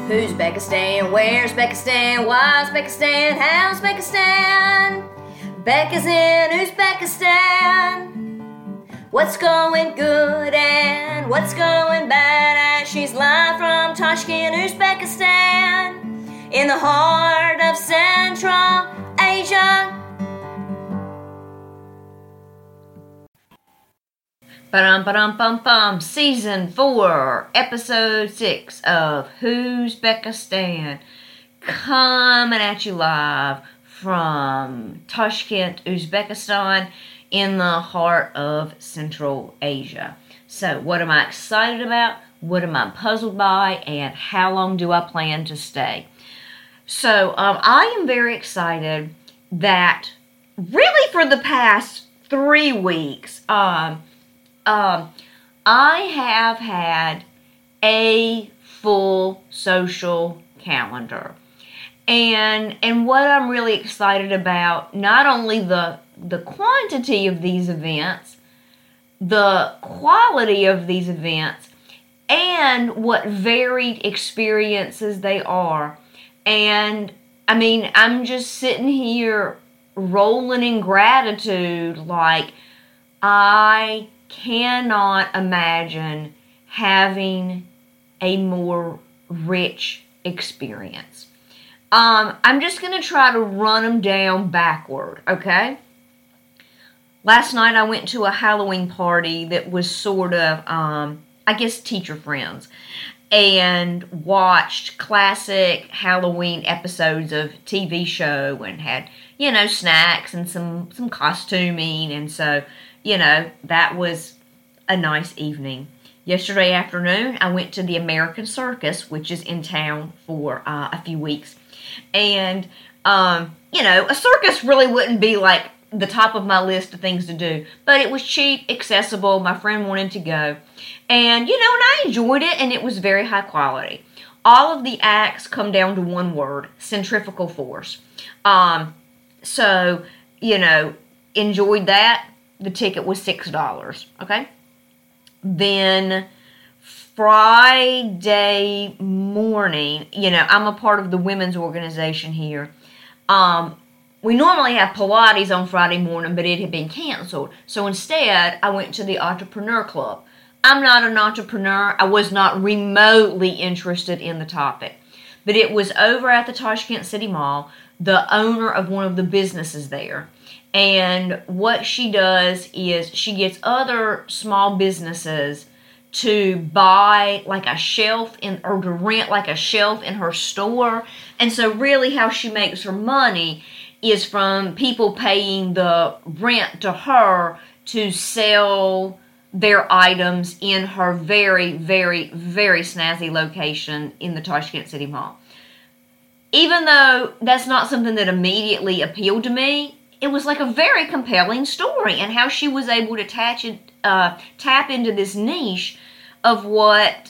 Who's Uzbekistan? Where's Uzbekistan? Why's Uzbekistan? How's Uzbekistan? Becca's in Uzbekistan. What's going good and what's going bad? And she's live from Tashkent, Uzbekistan, in the heart of Central Asia. Ba-dum-ba-dum-bum-bum, Season 4, Episode 6 of Uzbekistan, coming at you live from Tashkent, Uzbekistan, in the heart of Central Asia. So, what am I excited about? What am I puzzled by? And how long do I plan to stay? So, I am very excited that really for the past 3 weeks, I have had a full social calendar. And what I'm really excited about, not only the quantity of these events, the quality of these events, and what varied experiences they are. And, I mean, I'm just sitting here rolling in gratitude, like, I cannot imagine having a more rich experience. I'm just going to try to run them down backward, okay? Last night I went to a Halloween party that was sort of, I guess, teacher friends, and watched classic Halloween episodes of TV show and had, snacks and some costuming, and so, that was a nice evening. Yesterday afternoon, I went to the American Circus, which is in town for a few weeks. And, a circus really wouldn't be like the top of my list of things to do. But it was cheap, accessible. My friend wanted to go. And, and I enjoyed it, and it was very high quality. All of the acts come down to one word: centrifugal force. So, enjoyed that. The ticket was $6, okay? Then Friday morning, I'm a part of the women's organization here. We normally have Pilates on Friday morning, but it had been canceled. So instead, I went to the Entrepreneur Club. I'm not an entrepreneur. I was not remotely interested in the topic. But it was over at the Tashkent City Mall, the owner of one of the businesses there. And what she does is she gets other small businesses to buy like a shelf or to rent like a shelf in her store. And so really how she makes her money is from people paying the rent to her to sell their items in her very, very, very snazzy location in the Tashkent City Mall. Even though that's not something that immediately appealed to me, it was like a very compelling story, and how she was able to tap into this niche of what,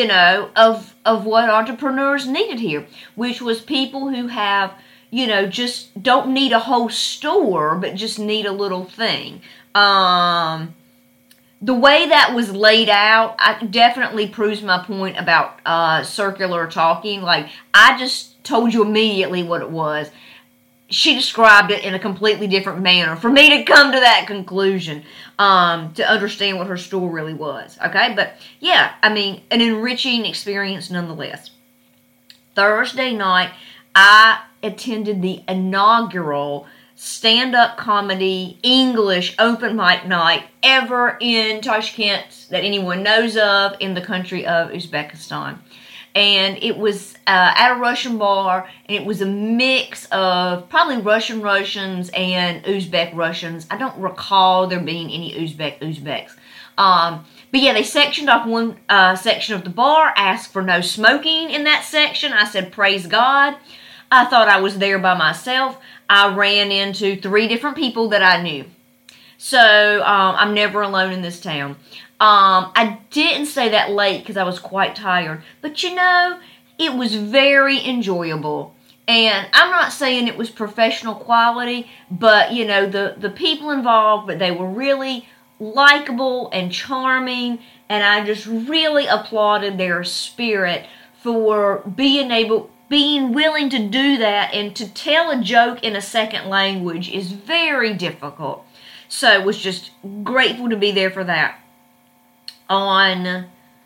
of what entrepreneurs needed here, which was people who have, just don't need a whole store, but just need a little thing. The way that was laid out, I definitely proves my point about circular talking. Like, I just told you immediately what it was. She described it in a completely different manner for me to come to that conclusion, to understand what her store really was, okay? But, yeah, I mean, an enriching experience nonetheless. Thursday night, I attended the inaugural stand-up comedy English open mic night ever in Tashkent that anyone knows of in the country of Uzbekistan. And it was at a Russian bar, and it was a mix of probably Russians and Uzbek Russians. I don't recall there being any Uzbeks. But yeah, they sectioned off one section of the bar, asked for no smoking in that section. I said, praise God. I thought I was there by myself. I ran into 3 different people that I knew. So I'm never alone in this town. I didn't stay that late because I was quite tired. But it was very enjoyable. And I'm not saying it was professional quality, but the people involved, but they were really likable and charming. And I just really applauded their spirit for being willing to do that, and to tell a joke in a second language is very difficult. So was just grateful to be there for that. On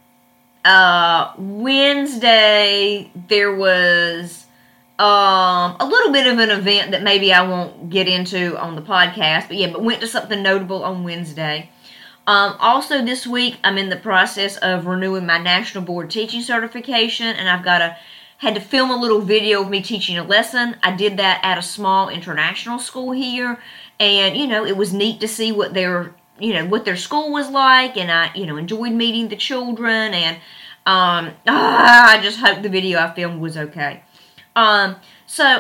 Wednesday, there was a little bit of an event that maybe I won't get into on the podcast, but went to something notable on Wednesday. Also this week, I'm in the process of renewing my National Board Teaching Certification, and had to film a little video of me teaching a lesson. I did that at a small international school here, and, it was neat to see what their school was like, and I, enjoyed meeting the children, and I just hope the video I filmed was okay. So,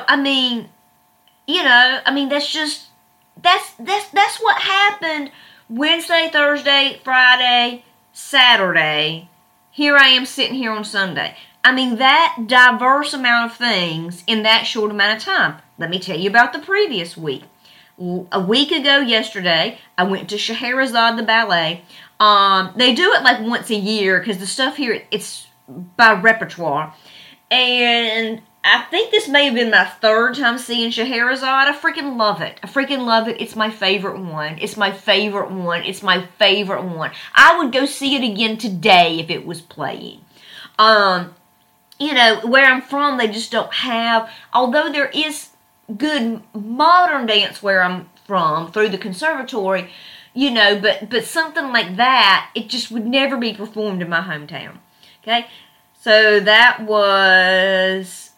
that's what happened Wednesday, Thursday, Friday, Saturday. Here I am sitting here on Sunday. That diverse amount of things in that short amount of time. Let me tell you about the previous week. A week ago yesterday, I went to Scheherazade the ballet. They do it like once a year because the stuff here, it's by repertoire. And I think this may have been my third time seeing Scheherazade. I freaking love it. It's my favorite one. I would go see it again today if it was playing. Where I'm from, they just don't have, although there is good modern dance where I'm from through the conservatory, but something like that, it just would never be performed in my hometown. Okay? So that was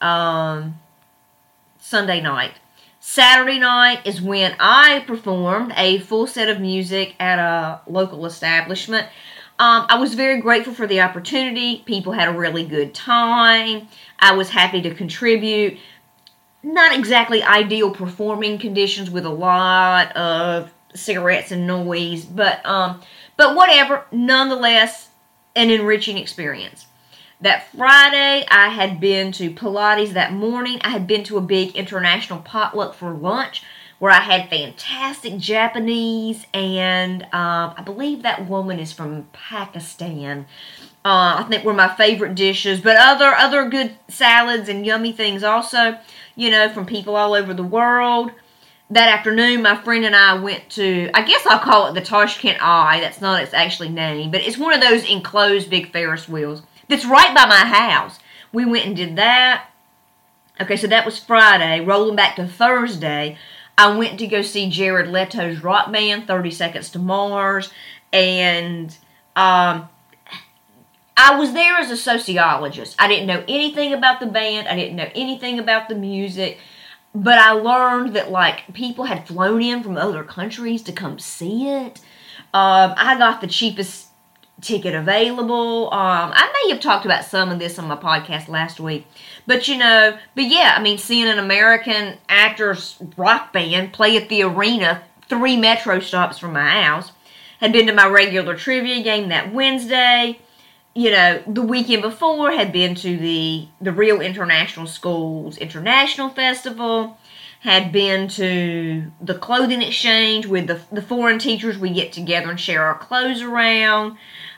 Sunday night. Saturday night is when I performed a full set of music at a local establishment. I was very grateful for the opportunity. People had a really good time. I was happy to contribute. Not exactly ideal performing conditions with a lot of cigarettes and noise, but whatever. Nonetheless, an enriching experience. That Friday, I had been to Pilates that morning. I had been to a big international potluck for lunch where I had fantastic Japanese, and I believe that woman is from Pakistan. I think were my favorite dishes, but other good salads and yummy things also, from people all over the world. That afternoon, my friend and I went to, I guess I'll call it the Tashkent Eye. That's not its actually name, but it's one of those enclosed big Ferris wheels that's right by my house. We went and did that. Okay, so that was Friday. Rolling back to Thursday, I went to go see Jared Leto's rock band, 30 Seconds to Mars, and I was there as a sociologist. I didn't know anything about the band. I didn't know anything about the music. But I learned that, people had flown in from other countries to come see it. I got the cheapest ticket available. I may have talked about some of this on my podcast last week. But, seeing an American actors rock band play at the arena 3 metro stops from my house. Had been to my regular trivia game that Wednesday. The weekend before had been to the Real International Schools International Festival. Had been to the clothing exchange with the foreign teachers. We get together and share our clothes around.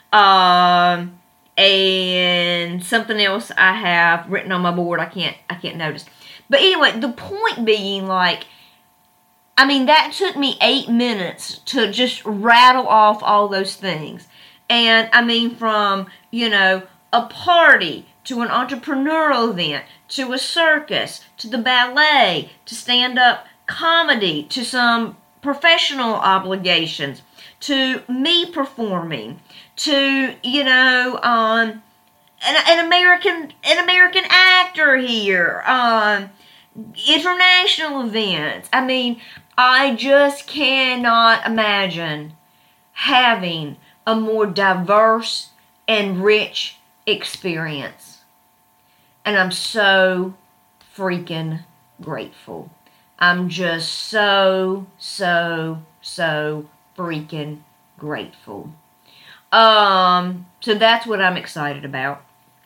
And something else I have written on my board I can't notice. But anyway, the point being, that took me 8 minutes to just rattle off all those things. And, from, a party, to an entrepreneurial event, to a circus, to the ballet, to stand-up comedy, to some professional obligations, to me performing, to, an American actor here, international events. I just cannot imagine having a more diverse and rich experience. And I'm so freaking grateful. I'm just so freaking grateful. So that's what I'm excited about.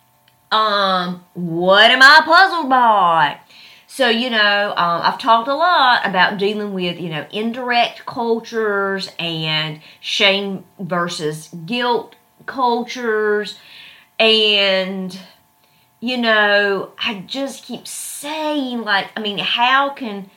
What am I puzzled by? So, I've talked a lot about dealing with, indirect cultures and shame versus guilt cultures. And, I just keep saying, like, I mean, how can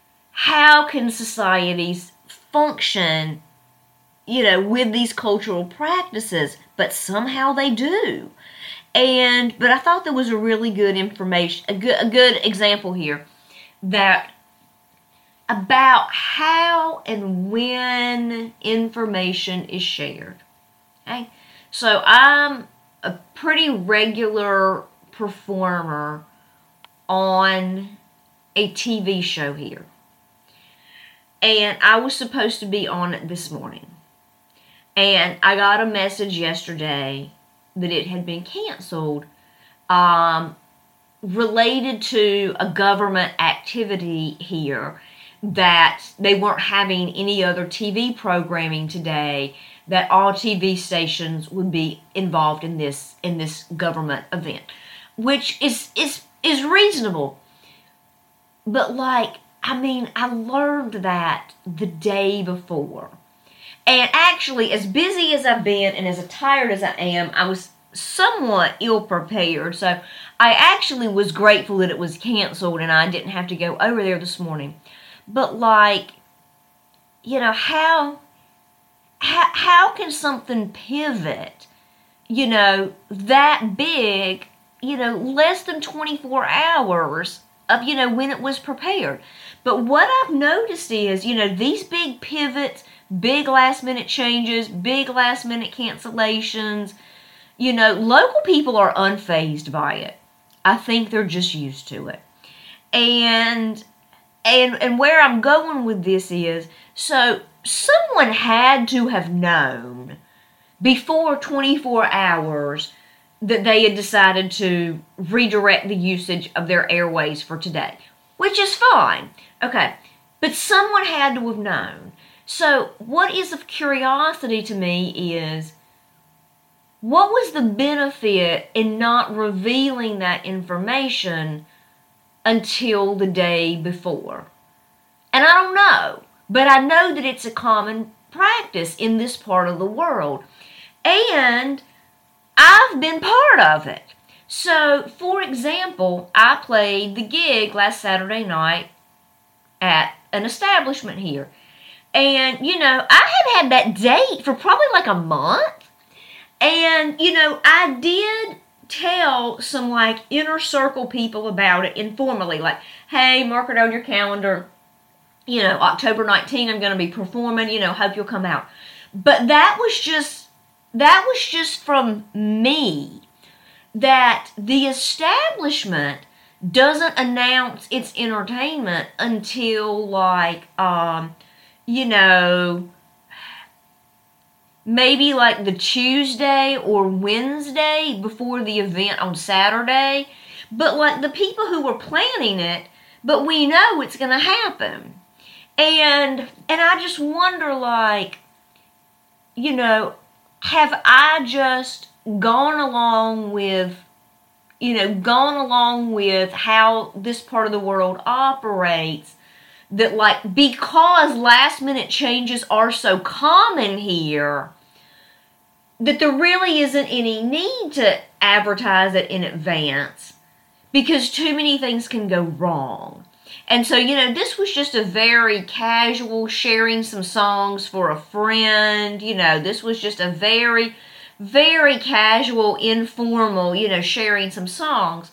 societies function, with these cultural practices? But somehow they do. But I thought there was a really good a good example here that about how and when information is shared. Okay? So I'm a pretty regular performer on a TV show here. And I was supposed to be on it this morning. And I got a message yesterday that it had been canceled, related to a government activity here, that they weren't having any other TV programming today, that all TV stations would be involved in this government event, which is reasonable. But I learned that the day before. And actually, as busy as I've been and as tired as I am, I was somewhat ill prepared. So I actually was grateful that it was canceled and I didn't have to go over there this morning. But how can something pivot, that big, less than 24 hours of, when it was prepared? But what I've noticed is, these big pivots, big last minute changes, big last minute cancellations, local people are unfazed by it. I think they're just used to it. And where I'm going with this is, so someone had to have known before 24 hours that they had decided to redirect the usage of their airways for today, which is fine. Okay, but someone had to have known. So what is of curiosity to me is, what was the benefit in not revealing that information until the day before? And I don't know, but I know that it's a common practice in this part of the world. And I've been part of it. So, for example, I played the gig last Saturday night at an establishment here. And, I had that date for probably like a month. And, I did tell some inner circle people about it informally. Like, hey, mark it on your calendar. October 19th, I'm going to be performing, hope you'll come out. But that was just from me. That the establishment doesn't announce its entertainment until maybe the Tuesday or Wednesday before the event on Saturday. But the people who were planning it, but we know it's going to happen. And I just wonder, have I just gone along with how this part of the world operates, that because last minute changes are so common here, that there really isn't any need to advertise it in advance, because too many things can go wrong. And so, this was just a very casual sharing some songs for a friend. This was just a very, very casual, informal, sharing some songs.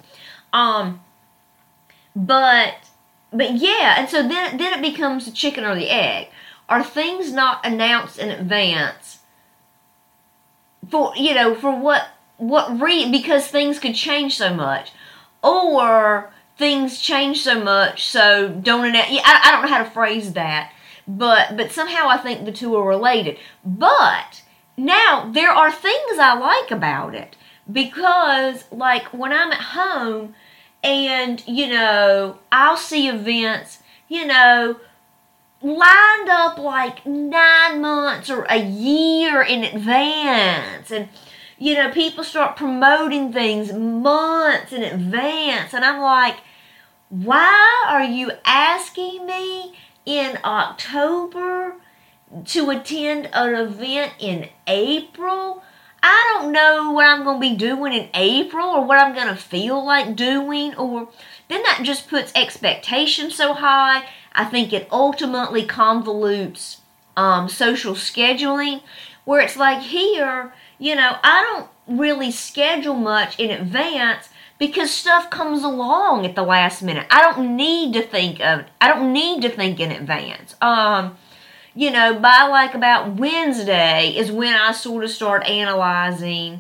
But yeah, and so then it becomes the chicken or the egg. Are things not announced in advance for what reason? Because things could change so much, or things change so much, so don't announce. Yeah, I don't know how to phrase that, but somehow I think the two are related. But now there are things I like about it, because when I'm at home and I'll see events lined up 9 months or a year in advance, and people start promoting things months in advance, and I'm like, why are you asking me in October to attend an event in April? I don't know what I'm going to be doing in April or what I'm going to feel like doing, or then that just puts expectations so high. I think it ultimately convolutes social scheduling, where it's like here, I don't really schedule much in advance because stuff comes along at the last minute. I don't need to think in advance. By like about Wednesday is when I sort of start analyzing,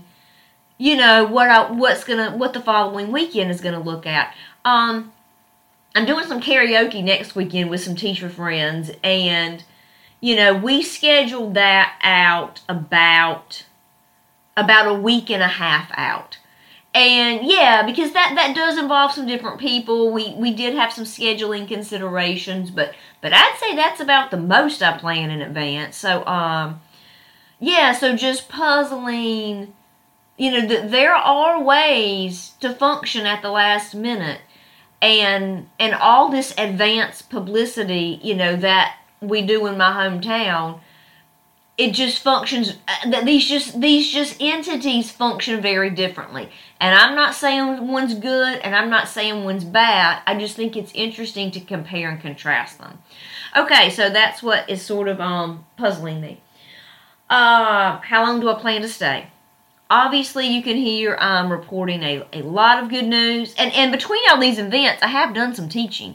what the following weekend is gonna look at. I'm doing some karaoke next weekend with some teacher friends, and we scheduled that out about a week and a half out. And yeah, because that does involve some different people. We did have some scheduling considerations, but I'd say that's about the most I plan in advance. So yeah, so just puzzling. There are ways to function at the last minute, and all this advanced publicity, that we do in my hometown. It just functions. These entities function very differently, and I'm not saying one's good, and I'm not saying one's bad. I just think it's interesting to compare and contrast them. Okay, so that's what is sort of puzzling me. How long do I plan to stay? Obviously, you can hear I'm reporting a lot of good news, and between all these events, I have done some teaching.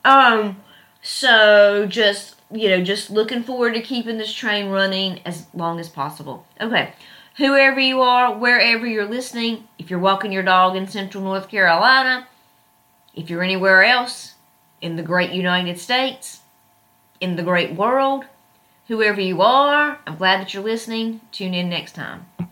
So just looking forward to keeping this train running as long as possible. Okay, whoever you are, wherever you're listening, if you're walking your dog in Central North Carolina, if you're anywhere else in the great United States, in the great world, whoever you are, I'm glad that you're listening. Tune in next time.